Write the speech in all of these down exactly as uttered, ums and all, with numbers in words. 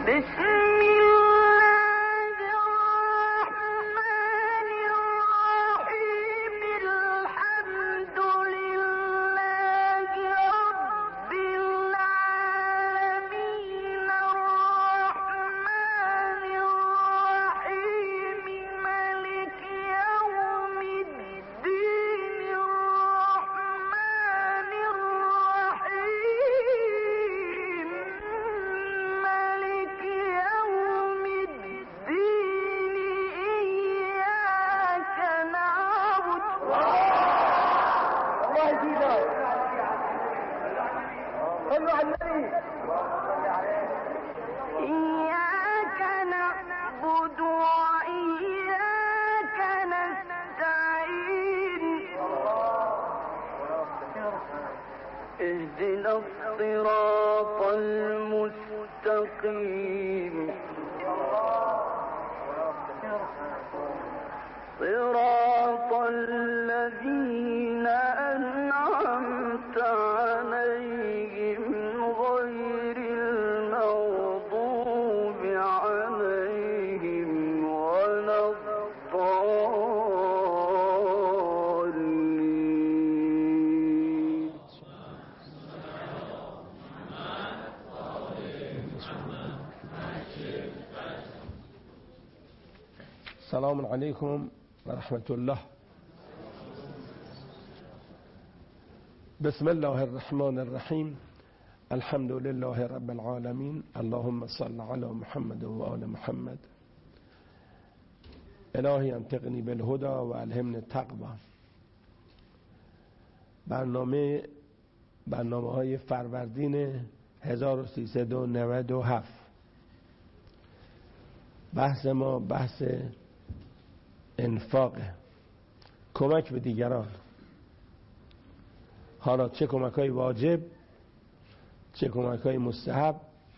اهدنا الصراط المستقيم صراط الذين أنعمت عليهم غير المغضوب عليهم ولا الضالين. السلام عليكم ورحمة الله. بسم الله الرحمن الرحيم. الحمد لله رب العالمين. اللهم صل على محمد وآل محمد. الهی انطقنی بالهدى و الهمنی التقوى. برنامه برنامه های فروردین هزار و سیصد و نود و هفت. بحث ما بحث انفاق، کمک به دیگران. حالا چه کمک های واجب، چه کمک های مستحب،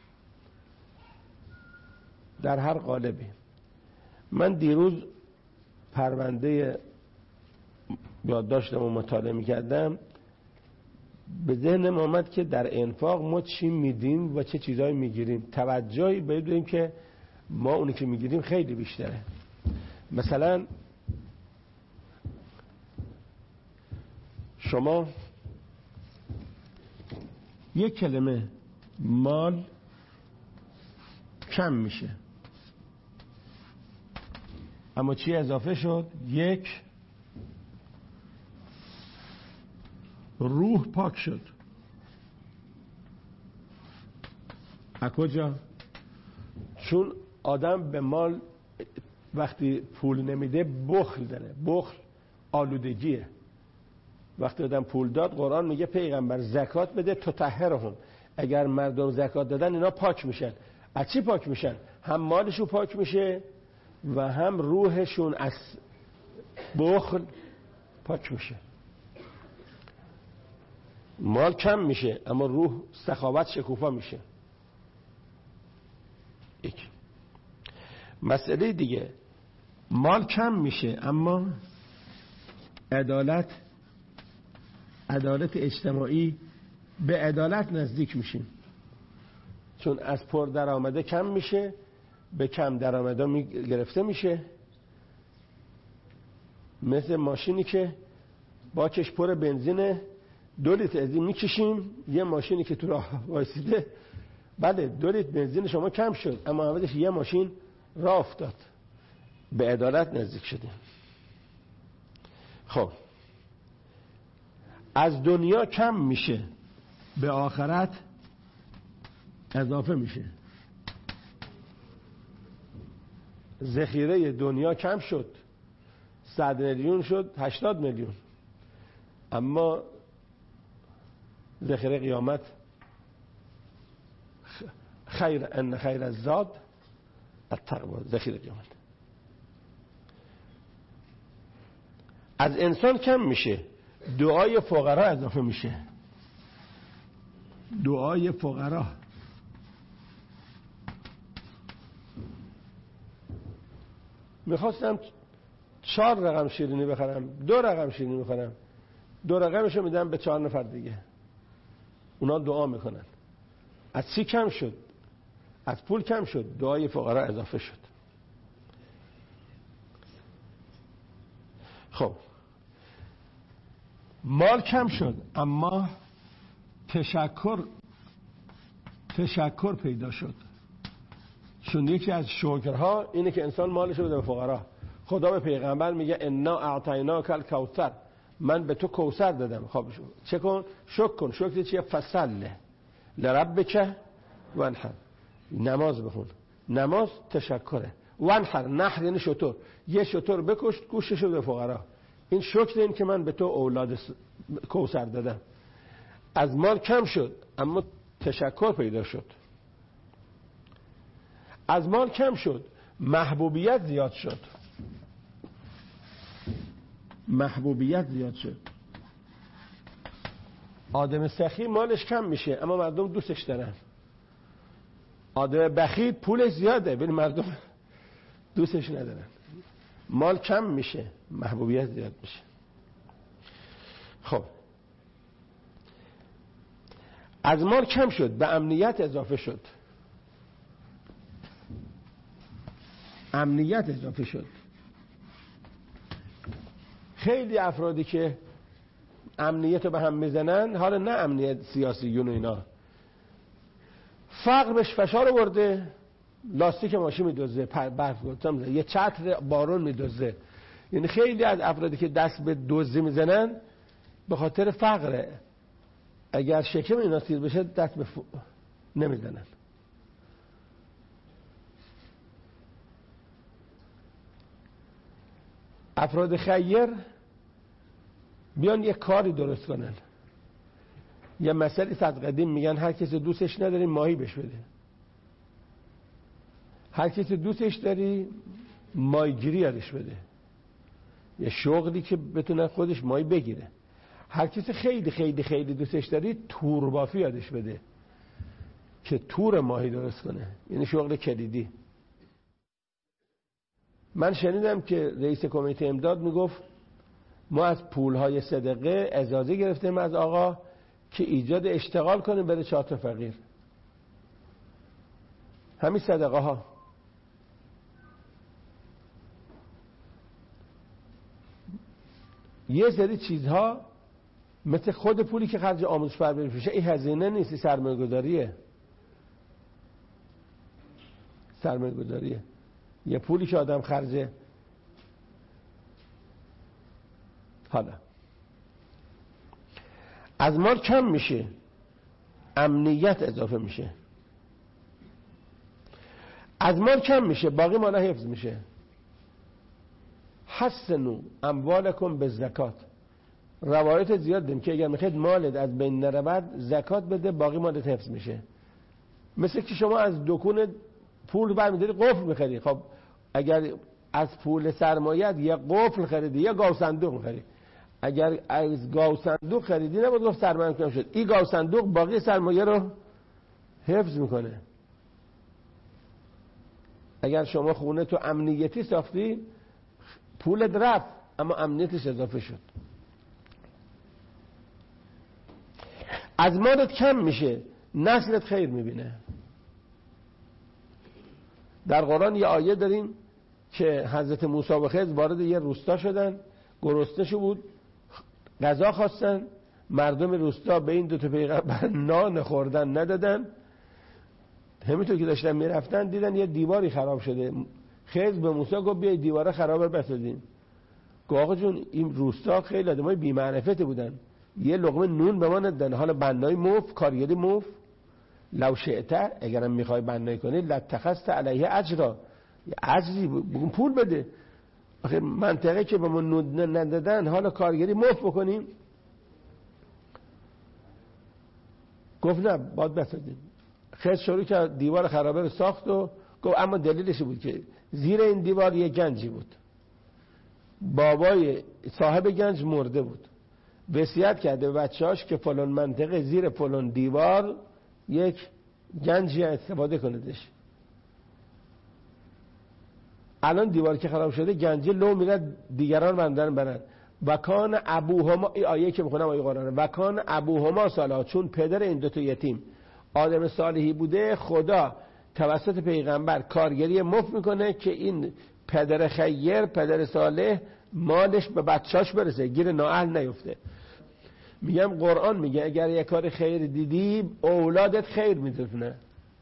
در هر قالبی. من دیروز پرونده یادداشتم و مطالعه می‌کردم، به ذهنم آمد که در انفاق ما چی میدیم و چه چیزایی میگیریم. توجهی باید بدیم که ما اونی که میگیریم خیلی بیشتره. مثلا شما یک کلمه مال کم میشه، اما چی اضافه شد؟ یک روح پاک شد. از کجا؟ چون آدم به مال وقتی پول نمیده بخل داره. بخل آلودگیه. وقتی آدم پول داد، قرآن میگه پیغمبر زکات بده تطهرهم. اگر مردم زکات دادن اینا پاک میشن. از چی پاک میشن؟ هم مالشون پاک میشه و هم روحشون از بخل پاک میشه. مال کم میشه اما روح سخاوت شکوفا میشه. یک مسئله دیگه، مال کم میشه اما عدالت عدالت اجتماعی به عدالت نزدیک میشیم. چون از پر درآمده کم میشه به کم درآمده می گرفته میشه. مثل ماشینی که باکش پر بنزینه، دو لیتر از این میکشیم، یه ماشینی که تو راه وایسیده، بله دو لیتر بنزین شما کم شد اما عوضش یه ماشین راه افتاد. به عدالت نزدیک شدیم. خب از دنیا کم میشه به آخرت اضافه میشه. ذخیره دنیا کم شد، صد میلیون شد هشتاد میلیون، اما ذخیره قیامت خیر ان خیر الزاد التقوی. ذخیره قیامت از انسان کم میشه، دعای فقرا اضافه میشه. دعای فقرا میخواستم چهار رقم شیرینی بخرم، دو رقم شیرینی بخرم، دو رقمشو میدم به چهار نفر دیگه، اونا دعا میکنن. از چی کم شد؟ از پول کم شد، دعای فقرا اضافه شد. خب مال کم شد اما تشکر تشکر پیدا شد. چون یکی از شکرها اینه که انسان مالش رو بده به فقرا. خدا به پیغمبر میگه انا اعطیناک الکوثر، من به تو کوثر دادم. خب چه کن؟ شکر کن. شکر چیه؟ فصله لربک وانحر، نماز بخون. نماز تشکره. وانحر، نحر یعنی شتر، یه شتر بکش گوشش رو به فقرا. این شکر این که من به تو اولاد کوثر دادم. از مال کم شد اما تشکر پیدا شد. از مال کم شد، محبوبیت زیاد شد. محبوبیت زیاد شد. آدم سخی مالش کم میشه اما مردم دوستش دارن. آدم بخیل پولش زیاده ولی مردم دوستش ندارن. مال کم میشه، محبوبیت زیاد میشه. خب از مال کم شد، به امنیت اضافه شد. امنیت اضافه شد. خیلی افرادی که امنیت رو به هم میزنن، حالا نه امنیت سیاسیون و اینا، فقر بهش فشار آورده، لاستیک ماشین میدزده، برف گذاشتم یه چتر بارون میدزده. یعنی خیلی از افرادی که دست به دزدی میزنن به خاطر فقره. اگر شکم اینا سیر بشه دست به ف... نمیزنن. افراد خیر بیان یه کاری درست کنن. یه مسئله از قدیم میگن هر کسی دوستش نداری ماهی بهش بده. هر کسی دوستش داری ماهیگیری یادش بده. یه شغلی که بتونه خودش ماهی بگیره. هر کسی خیلی خیلی خیلی دوستش داری تور بافی یادش بده که تور ماهی درست کنه. یعنی شغل کلیدی. من شنیدم که رئیس کمیته امداد میگفت ما از پولهای صدقه اجازه گرفتیم از آقا که ایجاد اشتغال کنیم بره چهار تا فقیر. همین صدقه ها. یه سری چیزها مثل خود پولی که خرج آموزش پرورش میشه، این هزینه نیست، این سرمایه‌گذاریه. سرمایه‌گذاریه. یه پولی که آدم خرجه. حالا از مال کم میشه، امنیت اضافه میشه. از مال کم میشه، باقی مال حفظ میشه. حسنوا اموالکم بالزکات. روایت زیاد دیم که اگر میخواید مالت از بین نرود زکات بده، باقی مالت حفظ میشه. مثل که شما از دکون پول برمیداری قفل میخری. خب اگر از پول سرمایت یه قفل خریدی یا گاو صندوق میخری، اگر از گاو صندوق خریدی نباید گفت سرمایه کم شد. این گاو صندوق باقی سرمایه رو حفظ میکنه. اگر شما خونه تو امنیتی ساختی پولت رفت اما امنیتش اضافه شد. از مالت کم میشه، نسلت خیر میبینه. در قرآن یه آیه داریم که حضرت موسی و خضر وارد یه روستا شدن، گرسنه شو بود، غذا خواستن، مردم روستا به این دو تا پیغمبر نان خوردن ندادن. همینطور که داشتن میرفتن دیدن یه دیواری خراب شده. خضر به موسی گفت بیای دیواره خراب رو بسازیم. گفت آقا جون این روستا خیلی آدمای بی معرفتی بودن، یه لقمه نون به ما ندادن، حالا بنای موف، کارگری موف. لو شئت، اگرم میخوای بنایی کنی لاتخذت علیه اجرا، اجری بگون پول بده. آخه منطقه که به ما نون ندادن حالا کارگری موف بکنیم. گفت نه باید بسازیم. خیلی شروع که دیوار خرابه رو ساخت و گفت اما دلیلش بود که زیر این دیوار یه گنجی بود، بابای صاحب گنج مرده بود، وصیت کرده به بچه‌هاش که فلان منطقه زیر فلان دیوار یک گنجی استفاده کندش. الان دیوار که خراب شده گنجی لو میره دیگران بندن برن. و کان ابوهما، این آیه که میخونم آیه قرآنه، و کان ابوهما صالحا، چون پدر این دو تا یتیم آدم صالحی بوده، خدا توسط پیغمبر کارگری مفت میکنه که این پدر خیر، پدر صالح، مالش به بچاش برسه، گیر نااهل نیفته. میگم قرآن میگه اگر یک کار خیر دیدی اولادت خیر میتونه.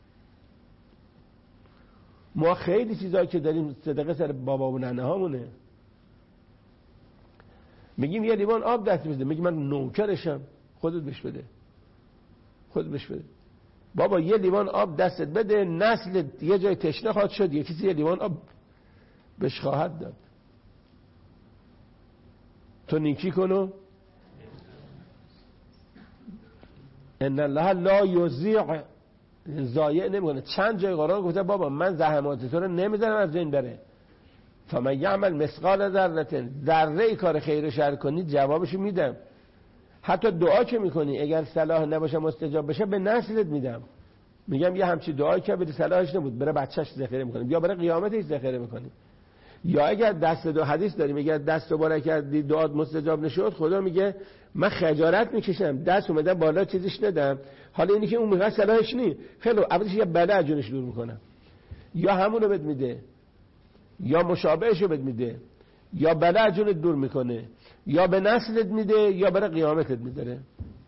ما خیلی چیزایی که داریم صدقه سر بابا و ننه هامونه. میگیم یه لیوان آب دست بده، میگیم من نوکرشم، خودت بهش بده، خودت بهش بده. بابا یه لیوان آب دستت بده، نسل یه جای تشنه خواهد شد، یه کسی یه لیوان آب بهش خواهد داد. تو نیکی کنو. ان الله لا یضیع، ضایع نمیکنه. چند جای قرآن گفته بابا من زحمات تو رو نمیذارم از این بره. فمن یعمل مثقال ذره، ذره کار خیر و شر کنی جوابشو میدم. حتی دعا که میکنی اگر صلاح نباشه مستجاب بشه به نسلت میدم. میگم یه همچی دعایی که بری صلاحش نبود بره بچهش ذخیره میکنی، یا بره قیامتش ذخیره میکنی. یا اگر دست دو حدیث داریم اگر دست دوباره کردی دعات مستجاب نشد، خدا میگه من خجالت میکشم دست اومدم بالا چیزش ندم، حالا اینی که اون میگه صلاحش نی، خیلی اولش یه بله از جونش دور میکنم. یا همونو بد میده، یا مشابهشو بد میده، یا بله از جونت دور میکنه، یا به نسلت میده، یا برای قیامتت میداره.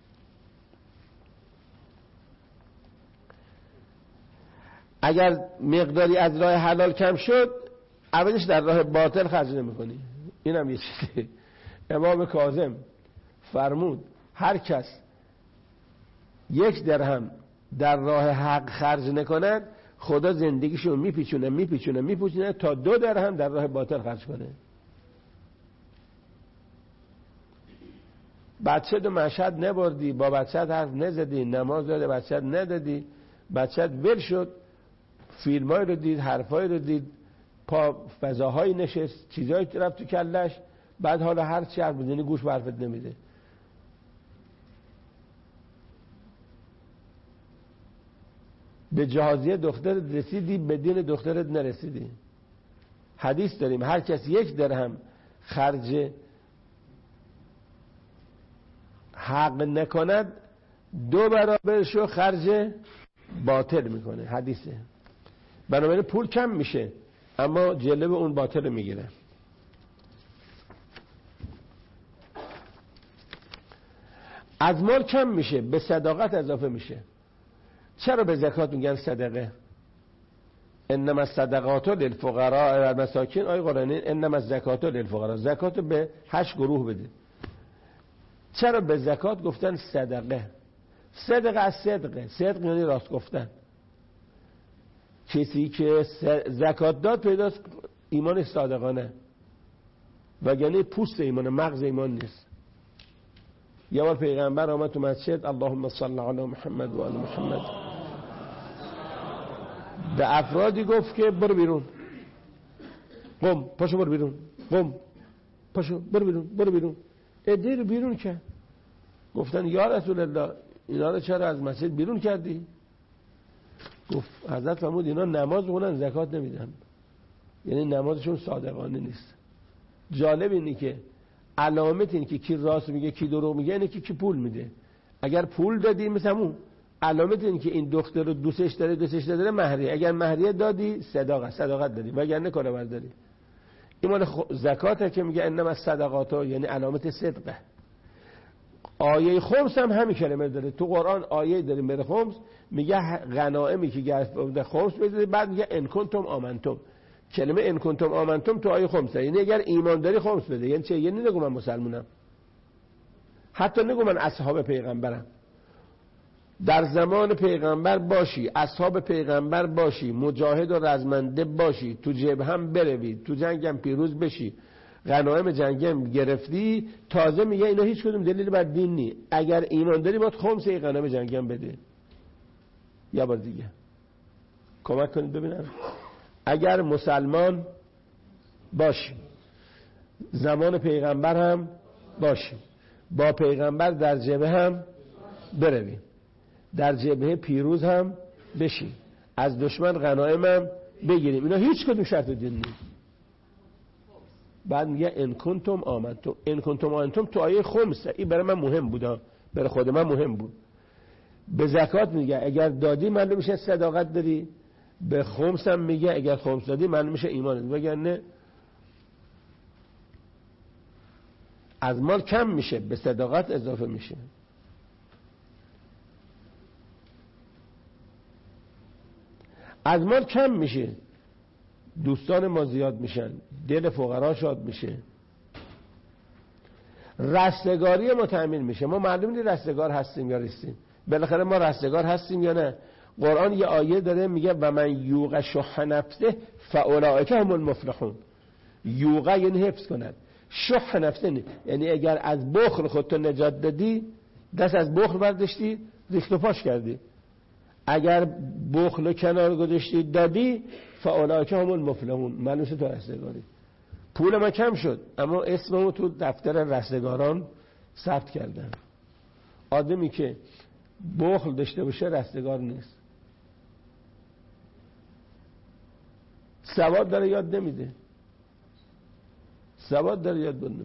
اگر مقداری از راه حلال کم شد اولش در راه باطل خرج نمیکنی. اینم یه چیزی. امام کاظم فرمود هر کس یک درهم در راه حق خرج نکند خدا زندگیشو میپیچونه میپیچونه میپیچونه تا دو درهم در راه باطل خرج کنه. بچه دو مشهد نبردی، با بچه حرف نزدی، نماز داده بچه ندادی، بچه ول شد، فیلمای رو دید، حرفای رو دید، پا فضاهای نشست، چیزایی رفت تو کلش، بعد حالا هر چی حرف بزنی گوش به حرفت نمیده. به جهازیه دخترت رسیدی، به دین دخترت نرسیدی. حدیث داریم هر کس یک درهم خرج حق نکند دو برابرشو خرج باطل میکنه. حدیثه. بنابراین پول کم میشه اما جلب اون باطل میگیره. از مال کم میشه به صداقت اضافه میشه. چرا به زکات میگن صدقه؟ انما الصدقات للفقراء و المساکین. آیه قرآنی انما الزکات للفقراء، زکات به هشت گروه بده. چرا به زکات گفتن صدقه؟ صدقه از صدقه، صدق یعنی راست گفتن. کسی که زکات داد پیداست ایمانش صادقانه، وگرنه پوست ایمانه، مغز ایمان نیست. یه بار پیغمبر آمد تو مسجد اللهم صل علی محمد و آل محمد، به افرادی گفت که برو بیرون، قم پاشو برو بیرون، قم پاشو برو بیرون، برو بیرون. عده رو بیرون کرد. گفتن یا رسول الله اینا رو چرا از مسجد بیرون کردی؟ گفت حضرت فرمود اینا نماز بخونن زکات نمیدن، یعنی نمازشون صادقانه نیست. جالب اینه که علامت این که کی راست میگه کی دروغ میگه اینه که کی پول میده. اگر پول دادی مثل همون علامت این که این دختر رو دوستش داره دوستش نداره مهریه. اگر مهریه دادی صداقت صداقت دادی، وگرنه کار برداری. این مال زکاته که میگه انما الصدقات، یعنی علامت صدقه. آیه خمس هم همین کلمه داره تو قرآن. آیه داریم بر خمس میگه غنائمی که گرفته خمس بده، بعد میگه ان کنتم آمنتم. کلمه ان کنتم آمنتم تو آیه خمسه، یعنی اگر ایمان داری خمس بده. یعنی چه؟ یعنی نگو من مسلمونم، حتی نگو من اصحاب پیغمبرم. در زمان پیغمبر باشی، اصحاب پیغمبر باشی، مجاهد و رزمنده باشی، تو جبهه هم بروی، تو جنگ هم پیروز بشی، غنایم جنگی هم گرفتی، تازه میگه اینا هیچ کدوم دلیل بر دین نی. اگر ایمان داری باید خمسه غنایم جنگی هم بده. یا بار دیگه کمک کنید ببینم. اگر مسلمان باشی، زمان پیغمبر هم باشی، با پیغمبر در جبهه هم بروی، در جبهه پیروز هم بشی، از دشمن غنایم هم بگیریم، اینا هیچ کدوم شرط دین نیست. بعد میگه ان کنتم آمنتم. ان کنتم آمنتم تو آیه خمسه. این برای من مهم بود، برای خود من مهم بود. به زکات میگه اگر دادی معلوم میشه صداقت داری، به خمس هم میگه اگر خمس دادی من میشه ایمانت، وگرنه از مال کم میشه به صداقت اضافه میشه. از مال کم میشه دوستان ما زیاد میشن، دل فقرا شاد میشه، رستگاری ما تأمین میشه. ما معلوم نیست رستگار هستیم یا نیستیم، بالاخره ما رستگار هستیم یا نه. قرآن یه آیه داره میگه و من یوق شح نفسه فاولئک هم المفلحون. یوقه یعنی حفظ کند، شح نفسه نه. یعنی اگر از بخل خودتو نجات دادی، دست از بخل برداشتی، ریخت و پاش کردی. اگر بخل کنار گذاشتی دادی، فاولئک هم المفلحون، معلومه تو رستگاری. پول ما کم شد اما اسممو تو دفتر رستگاران ثبت کردن. آدمی که بخل داشته باشه رستگار نیست. سواد داره یاد نمیده، سواد داره یاد نمیده.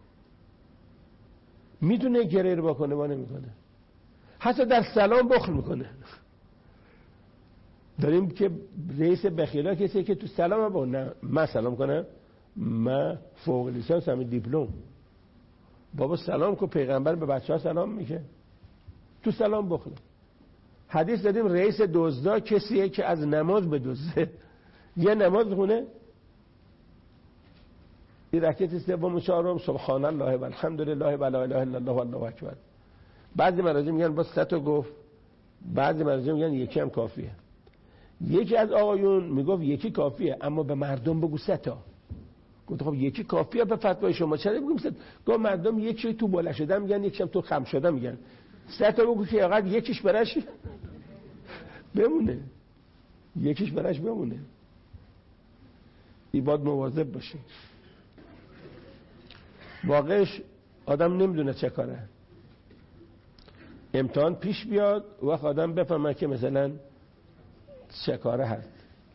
میتونه گریر بکنه با نمیکنه، حتی در سلام بخل میکنه. داریم که رئیس بخیلا کسی که تو سلام با نه من سلام کنم، من فوق لیسانس هم دیپلم. بابا سلام که پیغمبر به بچه ها سلام میگه، تو سلام بخله. حدیث دادیم رئیس دزدا کسیه که از نماز بدزده. یه نماز خونه این رکعت سوم و چهارم سبحان الله و الحمدلله و لا اله الا الله و الله اکبر. بعضی مراجع میگن با سه تا گفت، بعضی مراجع میگن یکی هم کافیه. یکی از آقایون میگفت یکی کافیه اما به مردم بگو سه تا. گفت خب یکی کافیه به فتوای شما، چرا بگم سه تا؟ گفت مردم یکی تو بالا شده میگن، یکیشم تو خم شده میگن، سه تا بگو که فقط یکیش برش بمونه، یکیش برش بمونه. این باید مواظب باشه. واقعش آدم نمیدونه چه کاره. امتحان پیش بیاد وقت آدم بفهمه که مثلا چه کاره هست.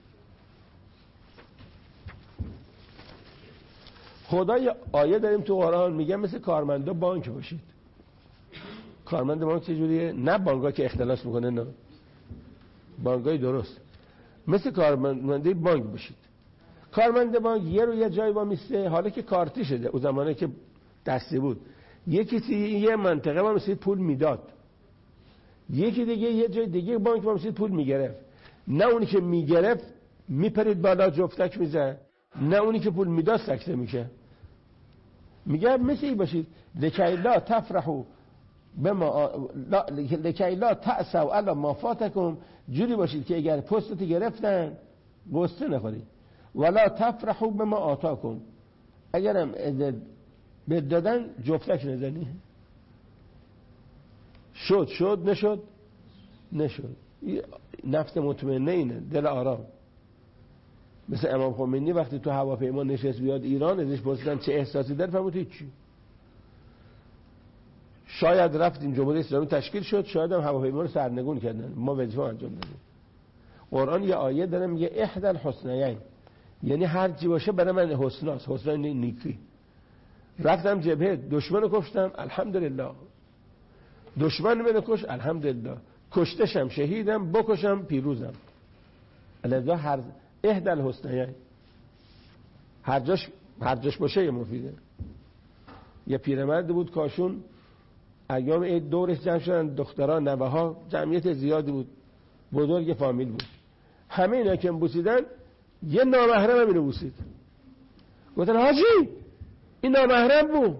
خدا یه آیه داریم تو قرآن میگه مثل کارمندا بانک باشید. کارمند بانک چجوریه؟ نه بانکا که اختلاس میکنه، نه بانکای درست. مثل کارمندی بانک باشید. کارمند بانک یه رو یه جای با میسته، حالا که کارتی شده، اون زمانه که دستی بود یکی سی یه منطقه با میسید پول میداد، یکی دیگه یه جای دیگه بانک با میسید پول میگرفت. نه اونی که میگرفت میپرید بالا جفتک میزه، نه اونی که پول میداد سکته میشه. میگه مثل این باشید لکی لا تفرحوا بما لکی لا تأسوا علی ما فاتکم، جوری باشید که اگر پستت گرفتن غصه نخورید. ولا تفرحوا بما آتاکم، اگرم به دادن جفتک نزنی. شد شد نشد نشد. نفس مطمئنه اینه، دل آرام. مثل امام خمینی وقتی تو هواپیما نشست بیاد ایران، ازش پرسیدن چه احساسی داره، فرمود هیچی. شاید رفتیم جمهوری اسلامی تشکیل شد، شاید هم هواپیما رو سرنگون کردن، ما وظیفه انجام دادیم. قرآن یه آیه داره میگه احدى الحسنیین، یعنی هر چی باشه برای من حسناست، حسنا نیکی. رفتم جبهه دشمنو کشتم الحمدلله، دشمن منو کش الحمدلله، کشتشم شهیدم، بکشم پیروزم. لذا هر احدى الحسنیین، هر جاش هر جاش باشه یه مفیده. یه پیرمرد بود کاشون، ایام عید دورش جمع شدن دختران نوه ها، جمعیت زیادی بود، بزرگ فامیل بود. همه اینا که بوسیدن یه نامحرم هم اینو بوسید. گفتن حاجی این نامحرم بود.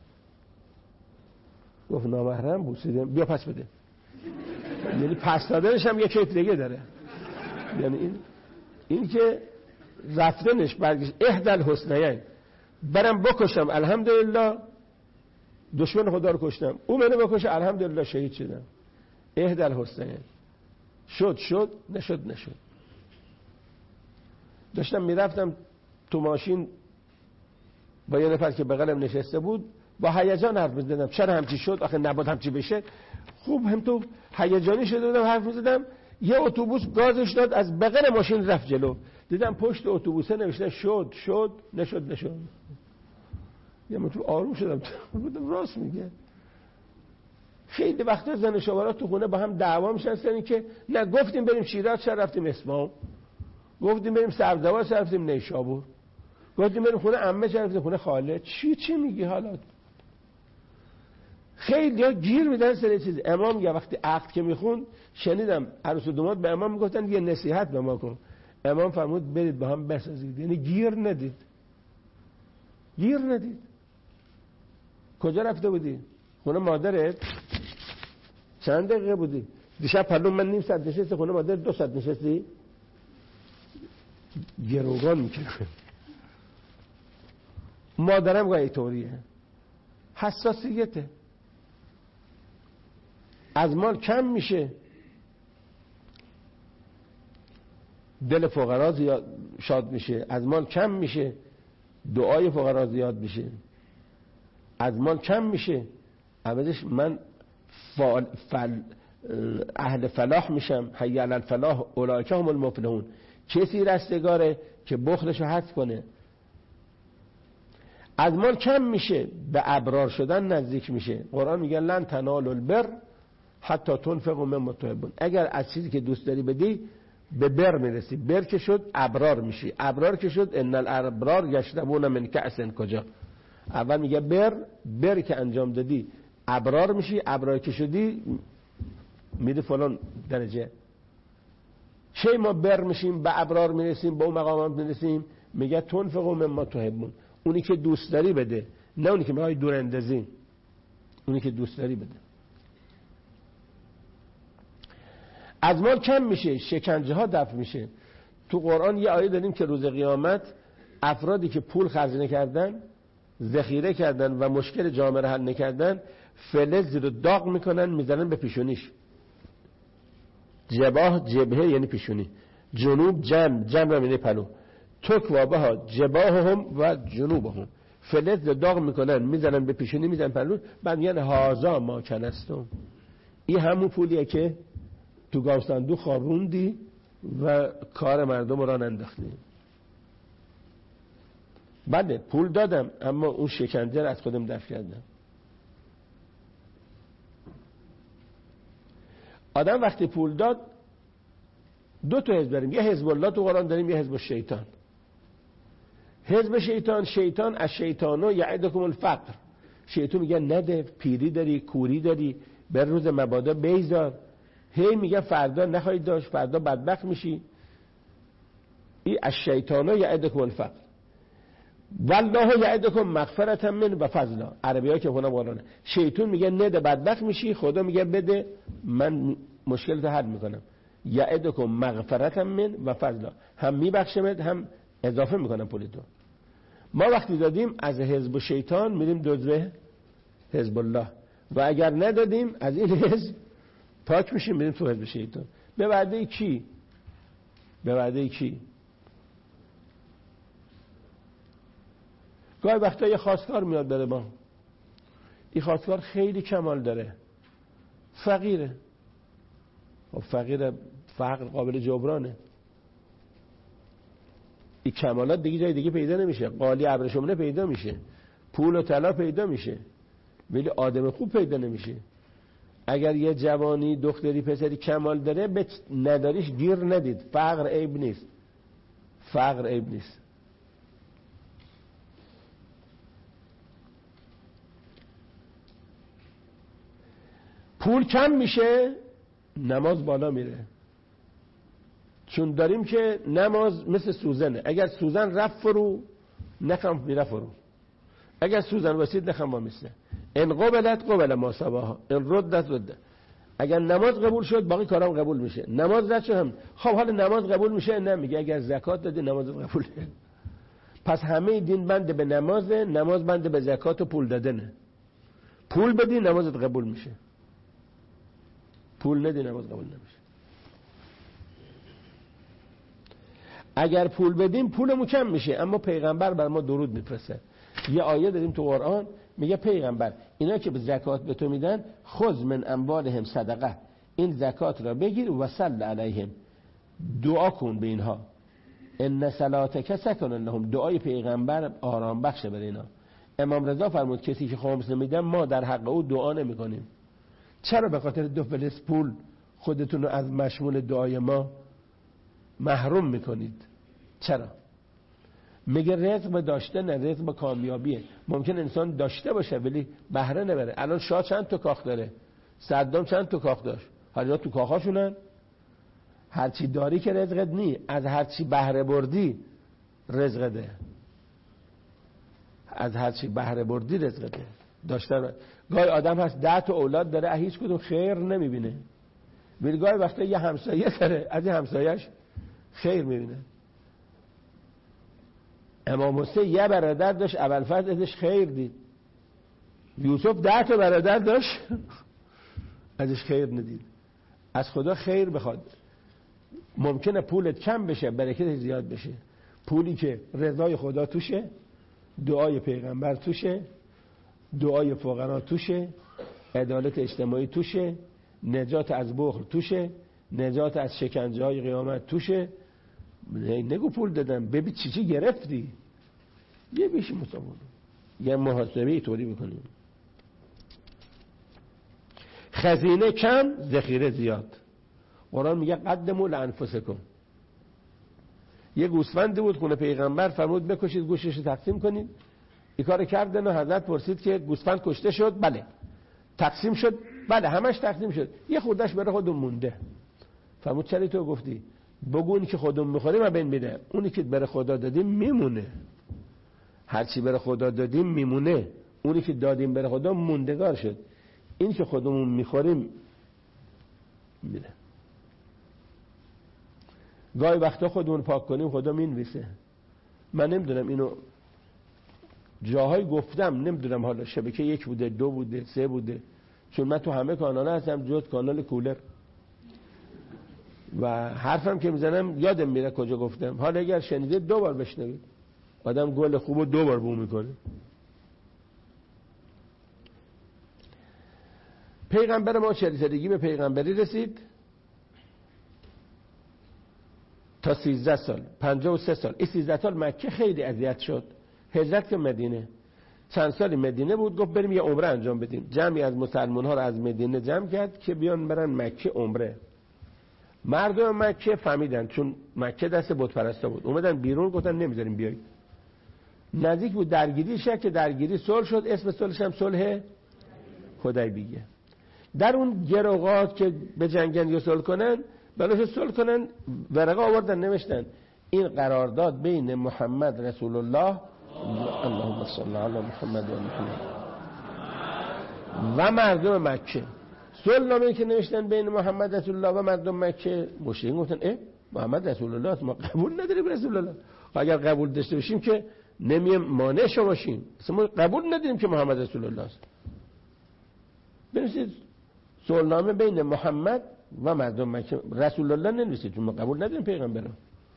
گفت نامحرم بوسیدم، بیا پس بده. یعنی پس دادنش هم یه کیف دیگه داره. یعنی این این که رفتنش برگشت احدى الحسنیین، برم بکشم الحمدلله دشمن خدا رو کشتم، او منو بکشه الحمدلله شهید شدم. احدى الحسنیین، شد شد نشد نشد. داشتم میرفتم تو ماشین با یه نفر که بغلم نشسته بود، با هیجان حرف میزدم چرا همچی شد، آخه نباید همچی بشه. خوب هم تو هیجانی شده بودم حرف میزدم، یه اتوبوس گازش داد از بغل ماشین رفت جلو، دیدم پشت اتوبوسه نوشته شد شد نشد نشد. یه من تو آروم شدم، بودم راست میگه. خیلی وقتا زن و شوهرها تو خونه با هم دعوا میشن سر این که نه گفتیم بریم شیراز چرا رفتیم اصفهان. گفتیم بریم سبزوار، رفتیم نیشابور. گفتیم بریم خونه عمه، رفتیم خونه خاله. چی چی میگی حالا؟ خیلی ها گیر میدن سر چیز. امام میگه وقتی عقد که میخون شنیدم عروس و داماد به امام میگفتن یه نصیحت به ما کن. امام فرمود برید با هم بسازید. یعنی گیر ندید. گیر ندید. کجا رفته بودی؟ خونه مادرت؟ چند دقیقه بودی؟ دیشب پلو من نیم ساعت نشستی خونه مادر، دو ساعت نشستی؟ گروگان میکنه. مادرم گاهی طوریه، حساسیته. از مال کم میشه، دل فقرا زیاد شاد میشه. از مال کم میشه، دعای فقرا زیاد میشه. از مال کم میشه، عوضش من فال فل اهل فلاح میشم. حی علی الفلاح اولئک هم المفلحون. کسی رستگاره که بخلشو حذف کنه. از مال کم میشه، به ابرار شدن نزدیک میشه. قرآن میگه لن تنالوا البر حتی تنفقوا مما تحبون. اگر از چیزی که دوست داری بدی به بر میرسی. بر که شد ابرار میشی. ابرار که شد ان الابرار یشربون من کأس. کجا؟ اول میگه بر، بر که انجام دادی ابرار میشی. ابرار که شدی میری فلان درجه. چه ما بر میشیم به ابرار میرسیم، به اون مقامات میرسیم؟ میگه تنفقوا مما تحبون. اونی که دوست داری بده، نه اونی که میخوای دور اندازی. اونی که دوست داری بده. از مال کم میشه، شکنجه ها دفع میشه. تو قرآن یه آیه داریم که روز قیامت افرادی که پول خرج نکردن، ذخیره کردن و مشکل جامعه رو حل نکردن، فلز رو داغ میکنن میزنن به پیشونیش. جباه جبهه یعنی پیشونی، جنوب جنب، جنب رو یعنی پلو. تکوابه ها جباههم و جنوبهم. فلز رو داغ میکنن میزنن به پیشونی، میزنن پلو. بعد میگن هازا ما کنستم. این همون پولیه که تو گاو صندوق خوابوندی و کار مردم رو راه انداختی. بله پول دادم اما اون شکنجه رو از خودم دفع کردم. آدم وقتی پول داد، دو تا حزب داریم. یه حزب الله تو قرآن داریم، یه حزب شیطان. حزب شیطان، شیطان از شیطانو یعدکم الفقر. شیطان میگه نده، پیری داری، کوری داری، بر روز مبادا بیزار. هی میگه فردا نخواهید داشت، فردا بدبخت میشی. این از شیطانو یعدکم الفقر. والله یعدکم مغفرة من و فضلا. عربی ها که خونه قرآنه. شیطان میگه نده بدبخت میشی، خدا میگه بده من مشکلت حل میکنم. یعدکم مغفرة من و فضلا. هم میبخشمت هم اضافه میکنم پولتو. ما وقتی دادیم از حزب شیطان میریم جزو حزب الله و اگر ندادیم از این حزب پاک میشیم میریم تو حزب شیطان. به وعده کی؟ به وعده کی؟ گاهی وقتا یه خواستگار میاد بره ما، این خواستگار خیلی کمال داره، فقیره. خب فقیر، فقر قابل جبرانه. این کمالات دیگه جای دیگه پیدا نمیشه. قالی ابرشمونه پیدا میشه، پول و طلا پیدا میشه، ولی آدم خوب پیدا نمیشه. اگر یه جوانی دختری پسری کمال داره به نداریش گیر ندید. فقر عیب نیست، فقر عیب نیست. پول کم میشه نماز بالا میره. چون داریم که نماز مثل سوزنه، اگر سوزن رفت فرو نخم میره فرو، اگر سوزن وسید نخم با مثله. ان قبلت قبل ما سواها ان ردت رد. اگر نماز قبول شد باقی کارام قبول میشه. نماز رد شد هم خب حالا نماز قبول میشه نه، میگه اگر زکات دادی نماز قبوله. پس همه دین بنده به نمازه، نماز بنده به زکات و پول دادنه. پول بدی نمازت قبول میشه، پول ندی نماز قبول نمیشه. اگر پول بدیم پولمون کم میشه، اما پیغمبر بر ما درود میفرسته. یه آیه داریم تو قرآن میگه پیغمبر اینا که به زکات به تو میدن خذ من اموالهم صدقه، این زکات را بگیر و صل علیهم، دعا کن به اینها. ان صلاتک سکن لهم، دعای پیغمبر آرام بخشه بر اینا. امام رضا فرمود کسی که خمس نمیدن ما در حق او دعا نمیکنیم. چرا؟ به خاطر دو فلس پول خودتون رو از مشمول دعای ما محروم میکنید. چرا؟ میگه رزق به داشته نه، رزق به کامیابیه. ممکن انسان داشته باشه ولی بهره نبره. الان شاه چند تا کاخ داره؟ صدام چند تا کاخ داشت؟ هر تو کاخاشونن. هرچی داری که رزقت نی، از هرچی بهره بردی رزقته، از هرچی بهره بردی رزقته. داشتن گاهی آدم هست ده تا اولاد داره هیچ کدوم خیر نمیبینه، ولی گاهی وقتا یه همسایه داره از این همسایه‌اش خیر میبینه. امام حسین یه برادر داشت ابوالفضل ازش خیر دید. یوسف ده تا برادر داشت ازش خیر ندید. از خدا خیر بخواد. ممکنه پولت کم بشه برکتش زیاد بشه. پولی که رضای خدا توشه، دعای پیغمبر توشه، دعای فقرا توشه، عدالت اجتماعی توشه، نجات از بخل توشه، نجات از شکنجه های قیامت توشه. نگو پول دادم ببین چی چی گرفتی. یه بیشی مطابقه یه محاسبه ای طوری بکنیم. خزینه کم ذخیره زیاد. قرآن میگه قدموا لانفسکم. یه گوسفندی بود خونه پیغمبر، فرمود بکشید گوشش رو تقسیم کنید. این کار کردن و حضرت پرسید که گوسفند کشته شد؟ بله. تقسیم شد؟ بله همش تقسیم شد. یه خوردش برای خودمون مونده. فرمود چرا تو گفتی؟ بگونی که خودمون میخوریم و بین میده، اونی که برای خدا دادیم میمونه. هرچی برای خدا دادیم میمونه، اونی که دادیم برای خدا موندگار شد. این که خودمون میخوریم میره. گاهی وقتا خودمون پاک کنیم خدا مینویسه. من نمیدونم اینو جاهای گفتم، نمیدونم حالا شبکه یک بوده، دو بوده، سه بوده، چون من تو همه کانال هستم جز کانال کولر و حرفم که میزنم یادم میره کجا گفتم. حالا اگر شنیده دو بار بشنوید. آدم گل خوبو دو بار بو میکنه. پیغمبر ما چهل سالگی به پیغمبری رسید تا سیزده سال، پنجاه و سه سال. این سیزده سال مکه خیلی اذیت شد. هجرت که مدینه، چند سالی مدینه بود، گفت بریم یه عمره انجام بدیم. جمعی از مسلمان ها رو از مدینه جمع کرد که بیان برن مکه عمره. مردم مکه فهمیدن، چون مکه دست بت پرستا بود، اومدن بیرون گفتن نمیذاریم بیایید. نزدیک بود درگیری شه که درگیری صلح شد. اسم صلحش هم صلح حدیبیه. در اون گروگات که به جنگن یا صلح کنن، بلاش صلح کنن، ورقه آوردن نوشتن این قرارداد بین محمد رسول الله اللهم صل علی محمد و محمد و مردم مکه. صلح نامه‌ای که نوشتن بین محمد رسول الله و مردم مکه، مشرکین گفتن اه محمد رسول الله است، ما قبول نداریم رسول الله. اگر قبول داشته باشیم که نمیم مانع شو باشیم، ما قبول نداریم که محمد رسول الله است. بنویسید صلحنامه بین محمد و مردم مکه، رسول الله ننویسید چون ما قبول نداریم پیغمبرم.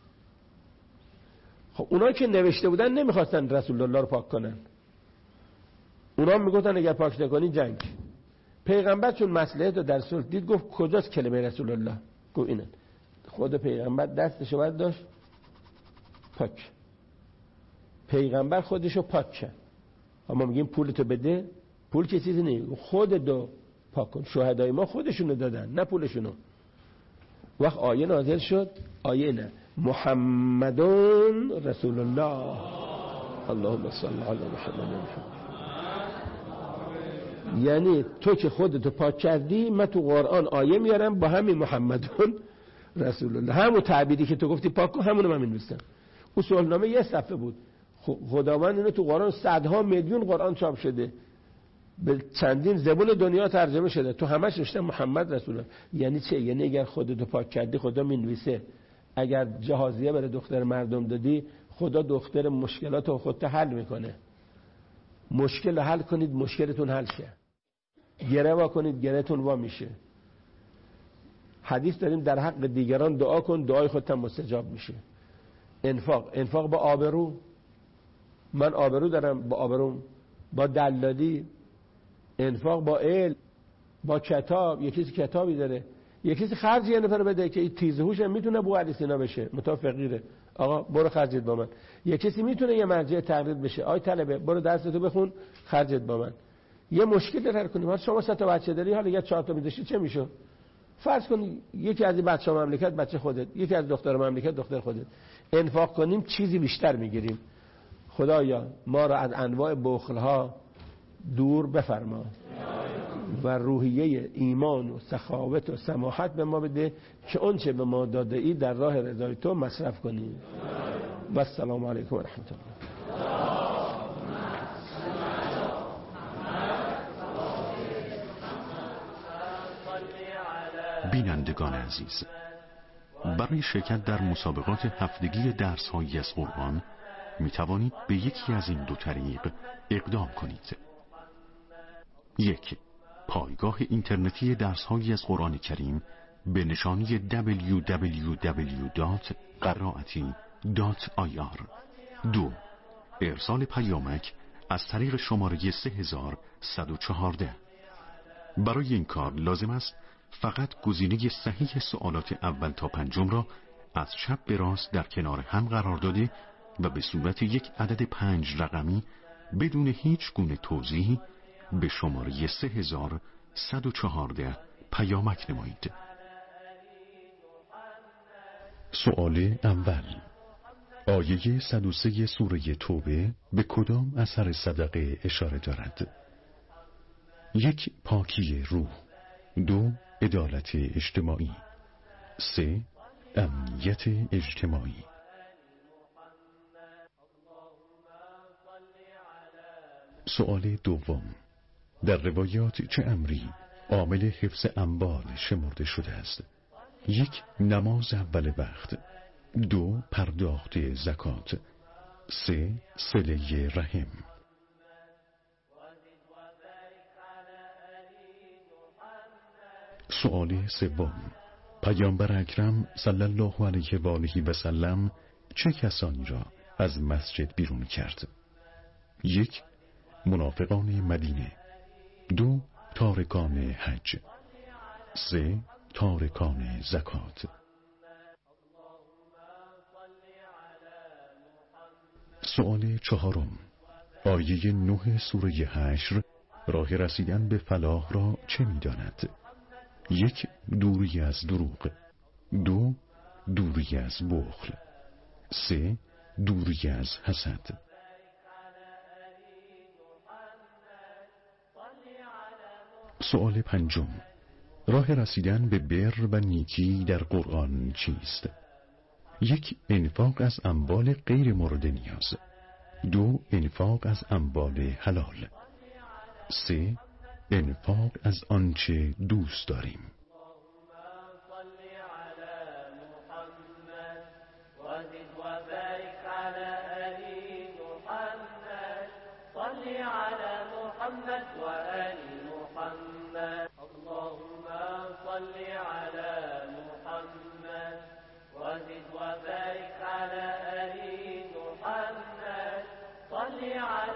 خب اونایی که نوشته بودن نمیخواستن رسول الله رو پاک کنن. اونا میگفتن اگر پاک نکنی جنگ. پیغمبر چون مصلحت رو در صلح دید گفت کجاست کلمه رسول الله؟ گفت اینه. خود پیغمبر دستشو باید داشت پاک. پیغمبر خودشو پاک کرد. اما میگیم پولتو بده، پول که چیزی نیست، خودتو پاک کن. شهدای ما خودشونو دادن نه پولشونو. وقت آیه نازل شد، آیه نه محمدون رسول الله اللهم صل علی محمد و محمد. یعنی تو که خودتو پاک کردی، من تو قرآن آیه میارم با همین محمدون رسول الله، همون تعبیری که تو گفتی پاک کن همونو من می‌نویسم. اون صلحنامه یه صفحه بود. خداوند اینو تو قرآن صدها میلیون قرآن چاپ شده، به چندین زبان دنیا ترجمه شده، تو همش نوشته محمد رسول الله. یعنی چه؟ یعنی اگر خودتو پاک کردی خدا مینویسه. اگر جهازیه برای دختر مردم دادی، خدا دختر مشکلات رو خودت حل میکنه. مشکل حل کنید مشکلتون حل شه، گره وا کنید گرهتون وا میشه. حدیث داریم در حق دیگران دعا کن دعای خودت هم مستجاب میشه. انفاق، انفاق با آبرو. من آبرو دارم، با آبروم، با دلالی. انفاق با علم، با کتاب. یکی کسی کتابی داره، یکی کسی خرج یه نفر بده که این تیز هوش میتونه بو علی سینا بشه، متفقیره، آقا برو خرجت با من. یکی کسی میتونه یه مرجع تقلید بشه، آی طلبه برو درستو بخون خرجت با من. یه مشکل حل کنیم. حالا شما سه تا بچه داری، حالا یه چهار تا میذاشی چه میشه؟ فرض کن یکی از این بچه مملکت بچه خودت، یکی از دختر مملکت دختر خودت، انفاق کنیم چیزی بیشتر میگیریم. خدایا ما را از انواع بخلها دور بفرما و روحیه ایمان و سخاوت و سماحت به ما بده که اون چه به ما داده ای در راه رضای تو مصرف کنیم. و السلام علیکم و رحمت الله. بینندگان عزیز، برای شرکت در مسابقات هفتگی درس‌هایی از قرآن می توانید به یکی از این دو طریق اقدام کنید. یک، پایگاه اینترنتی درس‌هایی از قرآن کریم به نشانی دبلیو دبلیو دبلیو دات قرائتی دات آی آر. دو، ارسال پیامک از طریق شماره سه هزار و صد و چهارده. برای این کار لازم است فقط گزینه صحیح سوالات اول تا پنجم را از چپ به راست در کنار هم قرار داده و به صورت یک عدد پنج رقمی بدون هیچ گونه توضیحی به شماره سه هزار و صد و چهارده پیامک نمایید. سوال اول: آیه صد و سه سوره توبه به کدام اثر صدقه اشاره دارد؟ یک، پاکی روح. دو، عدالت اجتماعی. سه، امنیت اجتماعی. سوال دوم: در روایات چه امری عامل حفظ اموال شمرده شده است؟ یک، نماز اول وقت. دو، پرداخت زکات. سه، صله رحم. سوال سوم: پیامبر اکرم صلی الله علیه و آله و سلم چه کسانی را از مسجد بیرون کرد؟ یک، منافقان مدینه. دو، تارکان حج. سه، تارکان زکات. سوال چهارم: آیه نه سوره حشر راه رسیدن به فلاح را چه می‌داند؟ یک، دوری از دروغ. دو، دوری از بخل. سه، دوری از حسد. سوال پنجم: راه رسیدن به بر و نیکی در قرآن چیست؟ یک، انفاق از اموال غیر مورد نیاز. دو، انفاق از اموال حلال. سه، انفاق از آنچه دوست داریم. صل